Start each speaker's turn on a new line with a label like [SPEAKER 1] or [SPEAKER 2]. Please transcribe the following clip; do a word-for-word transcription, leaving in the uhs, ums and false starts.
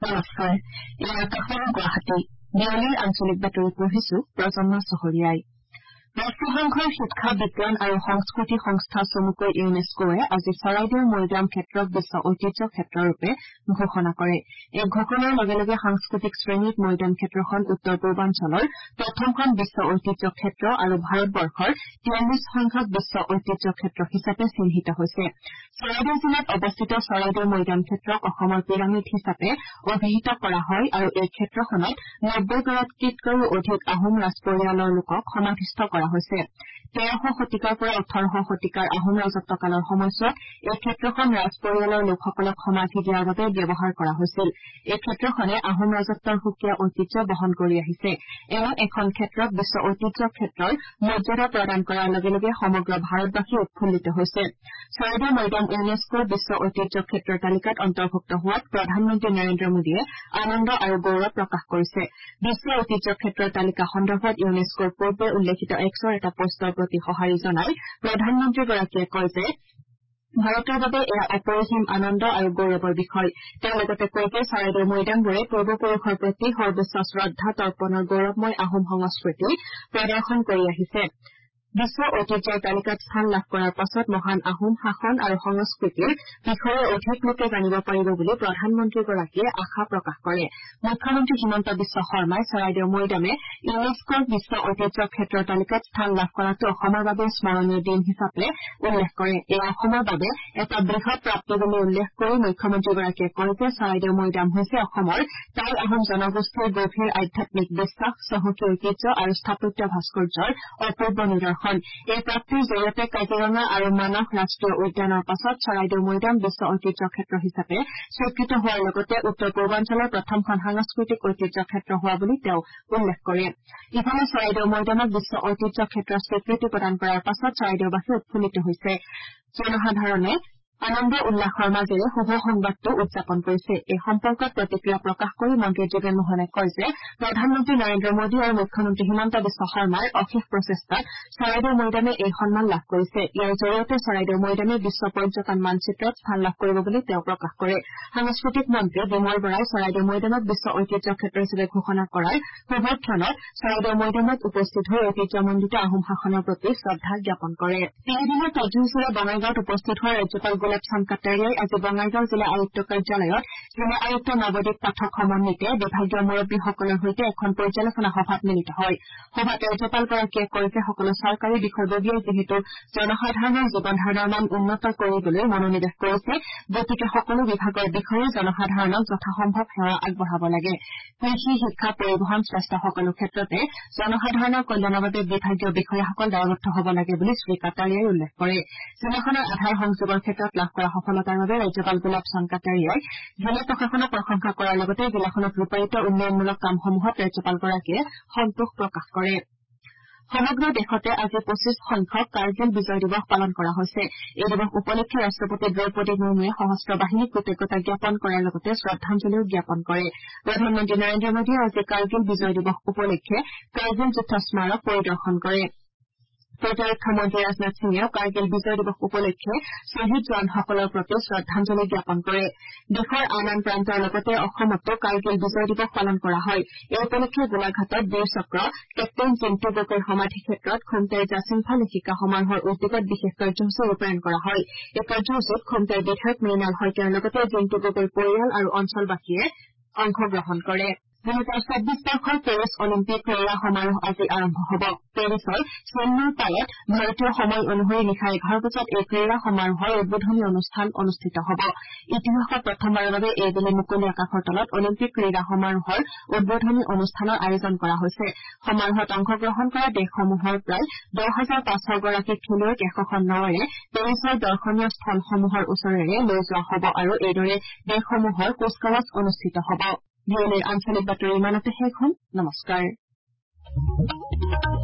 [SPEAKER 1] নমস্কাৰ ইয়াৰ আকাশবাণী গুৱাহাটী বিয়লিৰ আঞ্চলিক বাতৰি পঢ়িছো প্ৰজন্ম চহৰীয়াই ৰাষ্ট্ৰসংঘৰ শিক্ষা বিজ্ঞান আৰু সংস্কৃতি সংস্থা চমুকৈ ইউনেস্কোৱে আজি চৰাইদেউৰ মৈদাম ক্ষেত্ৰক বিশ্ব ঐতিহ্য ক্ষেত্ৰৰূপে ঘোষণা কৰে এই ঘোষণাৰ লগে লগে সাংস্কৃতিক শ্ৰেণীত মৈদাম ক্ষেত্ৰখন উত্তৰ পূৰ্বাঞ্চলৰ প্ৰথমখন বিশ্ব ঐতিহ্য ক্ষেত্ৰ আৰু ভাৰতবৰ্ষৰ তিয়াল্লিছ সংখ্যক বিশ্ব ঐতিহ্য ক্ষেত্ৰ হিচাপে চিহ্নিত হৈছে চৰাইদেউ জিলাত অৱস্থিত চৰাইদেউ মৈদাম ক্ষেত্ৰক অসমৰ পিৰামিড হিচাপে অভিহিত কৰা হয় আৰু এই ক্ষেত্ৰখনত নব্বৈ গৰাকীতকৈও অধিক আহোম ৰাজ পৰিয়ালৰ লোকক সমাধিস্থ কৰা হৈছে তেৰশ শতিকাৰ পৰা ওঠৰশ শতিকাৰ আহোম ৰাজত্বকালৰ সময়ছোৱাত এই ক্ষেত্ৰখন ৰাজ পৰিয়ালৰ লোকসকলক সমাধি দিয়াৰ বাবে ব্যৱহাৰ কৰা হৈছিল এই ক্ষেত্ৰখনে আহোম ৰাজত্বৰ সুকীয়া ঐতিহ্য বহন কৰি আহিছে এনে এখন ক্ষেত্ৰক বিশ্ব ঐতিহ্য ক্ষেত্ৰৰ মৰ্যাদা প্ৰদান কৰাৰ লগে লগে সমগ্ৰ ভাৰতবাসী উৎফুল্লিত হৈছে চৰাইদেউ মৈদাম ইউনেস্কোৰ বিশ্ব ঐতিহ্য ক্ষেত্ৰৰ তালিকাত অন্তৰ্ভুক্ত হোৱাত প্ৰধানমন্ত্ৰী নৰেন্দ্ৰ মোদীয়ে আনন্দ আৰু গৌৰৱ প্ৰকাশ কৰিছে বিশ্ব ঐতিহ্য ক্ষেত্ৰৰ তালিকা সন্দৰ্ভত ইউনেস্কোৰ পূৰ্বে উল্লেখিত এক্সৰ এটা পোষ্টৰ প্ৰতি সঁহাৰি জনাই প্ৰধানমন্ত্ৰীগৰাকীয়ে কয় যে ভাৰতৰ বাবে এয়া অপৰিসীম আনন্দ আৰু গৌৰৱৰ বিষয় তেওঁ লগতে কয় যে চৰাইদেউ মৈদামবোৰে পূৰ্বপুৰুষৰ প্ৰতি সৰ্বোচ্চ শ্ৰদ্ধা তৰ্পণৰ গৌৰৱময় আহোম সংস্কৃতি প্ৰদৰ্শন কৰি আহিছে বিশ্ব ঐতিহ্যৰ তালিকাত স্থান লাভ কৰাৰ পাছত মহান আহোম শাসন আৰু সংস্কৃতিৰ বিষয়ে অধিক লোকে জানিব পাৰিব বুলি প্ৰধানমন্ত্ৰীগৰাকীয়ে আশা প্ৰকাশ কৰে মুখ্যমন্ত্ৰী হিমন্ত বিশ্ব শৰ্মাই চৰাইদেউ মৈদামে ইউনেস্কোৰ বিশ্ব ঐতিহ্য ক্ষেত্ৰৰ তালিকাত স্থান লাভ কৰাটো অসমৰ বাবে স্মৰণীয় দিন হিচাপে উল্লেখ কৰে এয়া অসমৰ বাবে এটা বৃহৎ প্ৰাপ্তি বুলি উল্লেখ কৰি মুখ্যমন্ত্ৰীগৰাকীয়ে কয় যে চৰাইদেউ মৈদাম হৈছে অসমৰ টাই আহোম জনগোষ্ঠীৰ গভীৰ আধ্যাত্মিক বিশ্বাস চহকী ঐতিহ্য আৰু স্থাপত্য ভাস্কৰ্যৰ অপূৰ্ব নিদৰ্শন এই প্ৰাপ্তিৰ জৰিয়তে কাজিৰঙা আৰু মানস ৰাষ্ট্ৰীয় উদ্যানৰ পাছত চৰাইদেউ মৈদাম বিশ্ব ঐতিহ্য ক্ষেত্ৰ হিচাপে স্বীকৃত হোৱাৰ লগতে উত্তৰ পূৰ্বাঞ্চলৰ প্ৰথমখন সাংস্কৃতিক ঐতিহ্য ক্ষেত্ৰ হোৱা বুলি তেওঁ উল্লেখ কৰে ইফালে চৰাইদেউ মৈদামক বিশ্ব ঐতিহ্য ক্ষেত্ৰৰ স্বীকৃতি প্ৰদান কৰাৰ পাছত চৰাইদেউবাসী উৎফুল্লিত হৈছে জনসাধাৰণে আনন্দ উল্লাসৰ মাজেৰে শুভ সংবাদটো উদযাপন কৰিছে এই সম্পৰ্কত প্ৰতিক্ৰিয়া প্ৰকাশ কৰি মন্ত্ৰী যোগেন মোহনে কয় যে প্ৰধানমন্ত্ৰী নৰেন্দ্ৰ মোদী আৰু মুখ্যমন্ত্ৰী হিমন্ত বিশ্ব শৰ্মাৰ অশেষ প্ৰচেষ্টাত চৰাইদেউ মৈদামে এই সন্মান লাভ কৰিছে ইয়াৰ জৰিয়তে চৰাইদেউ মৈদামে বিশ্ব পৰ্যটন মানচিত্ৰত স্থান লাভ কৰিব বুলি তেওঁ প্ৰকাশ কৰে সাংস্কৃতিক মন্ত্ৰী বিমল বৰাই চৰাইদেউ মৈদামক বিশ্ব ঐতিহ্য ক্ষেত্ৰ হিচাপে ঘোষণা কৰাৰ শুভক্ষণত চৰাইদেউ মৈদামত উপস্থিত হৈ ঐতিহ্যমণ্ডিত আহোম শাসনৰ প্ৰতি শ্ৰদ্ধা জ্ঞাপন কৰে তিনিদিনৰ কাৰ্যসূচীৰে বঙাইগাঁৱত উপস্থিত হোৱা ৰাজ্যপাল গোলাপচান্দ কাটাৰিয়াই আজি বঙাইগাঁও জিলা আয়ুক্ত কাৰ্যালয়ত জিলা আয়ুক্ত নৱদীপ পাঠক সমন্বিতে বিভাগীয় মুৰব্বীসকলৰ সৈতে এখন পৰ্যালোচনা সভাত মিলিত হয় সভাত ৰাজ্যপালগৰাকীয়ে কয় যে সকলো চৰকাৰী বিষয়ববীয়াই যিহেতু জনসাধাৰণৰ জীৱন ধাৰণৰ মান উন্নত কৰিবলৈ মনোনিৱেশ কৰিছে গতিকে সকলো বিভাগৰ বিষয়ে জনসাধাৰণক যথাসম্ভৱ সেৱা আগবঢ়াব লাগে কৃষি শিক্ষা পৰিবহণ স্বাস্থ্য সকলো ক্ষেত্ৰতে জনসাধাৰণৰ কল্যাণৰ বাবে বিভাগীয় বিষয়াসকল দায়বদ্ধ হ'ব লাগে বুলি শ্ৰী কাটাৰিয়াই উল্লেখ কৰে জিলাখনৰ আধাৰ সংযোগৰ ক্ষেত্ৰত লাভ কৰা সফলতাৰ বাবে ৰাজ্যপাল গোলাপচান্দ কাটাৰিয়াই জিলা প্ৰশাসনক প্ৰশংসা কৰাৰ লগতে জিলাখনত ৰূপায়িত উন্নয়নমূলক কামসমূহত ৰাজ্যপালগৰাকীয়ে সন্তোষ প্ৰকাশ কৰে সমগ্ৰ দেশতে আজি পঁচিছ সংখ্যক কাৰ্গিল বিজয় দিৱস পালন কৰা হৈছে এই দিৱস উপলক্ষে ৰাষ্ট্ৰপতি দ্ৰৌপদী মুৰ্মুৱে সশস্ত্ৰ বাহিনীক কৃতজ্ঞতা জ্ঞাপন কৰাৰ লগতে শ্ৰদ্ধাঞ্জলিও জ্ঞাপন কৰে প্ৰধানমন্ত্ৰী নৰেন্দ্ৰ মোদীয়ে আজি কাৰ্গিল বিজয় দিৱস উপলক্ষে কাৰ্গিল যুদ্ধ স্মাৰক পৰিদৰ্শন কৰে প্ৰতিৰক্ষা মন্ত্ৰী ৰাজনাথ সিঙেও কাৰ্গিল বিজয় দিৱস উপলক্ষে শ্বহীদ জোৱানসকলৰ প্ৰতি শ্ৰদ্ধাঞ্জলি জ্ঞাপন কৰে দেশৰ আন আন প্ৰান্তৰ লগতে অসমতো কাৰ্গিল বিজয় দিৱস পালন কৰা হয় এই উপলক্ষে গোলাঘাটত বীৰ চক্ৰ কেপ্টেইন জিণ্টু গগৈৰ সমাধি ক্ষেত্ৰত খোমটাইৰ জাচিংফা লেখিকা সমাৰোহৰ উদ্যোগত বিশেষ কাৰ্যসূচী ৰূপায়ণ কৰা হয় এই কাৰ্যসূচীত খোমটাইৰ বিধায়ক মৃণাল শইকীয়াৰ লগতে জিণ্টু গগৈৰ পৰিয়াল আৰু অঞ্চলবাসীয়ে অংশগ্ৰহণ কৰে দুহেজাৰ চৌব্বিছ বৰ্ষৰ পেৰিছ অলিম্পিক ক্ৰীড়া সমাৰোহ আজি আৰম্ভ হ'ব পেৰিছৰ চেন্নাই পাৰত ভাৰতীয় সময় অনুসৰি নিশা এঘাৰ বজাত এই ক্ৰীড়া সমাৰোহৰ উদ্বোধনী অনুষ্ঠান অনুষ্ঠিত হ'ব ইতিহাসত প্ৰথমবাৰৰ বাবে এইবেলি মুকলি আকাশৰ তলত অলিম্পিক ক্ৰীড়া সমাৰোহৰ উদ্বোধনী অনুষ্ঠানৰ আয়োজন কৰা হৈছে সমাৰোহত অংশগ্ৰহণ কৰা দেশসমূহৰ প্ৰায় দহ হাজাৰ পাঁচশ গৰাকী খেলুৱৈক এশখন নাৱেৰে পেৰিছৰ দৰ্শনীয় স্থলসমূহৰ ওচৰেৰে লৈ যোৱা হ'ব আৰু এইদৰে দেশসমূহৰ কুচকাৱাজ অনুষ্ঠিত হ'ব বিয়লিৰ আঞ্চলিক বাতৰি ইমানতে শেষ হ'ল নমস্কাৰ।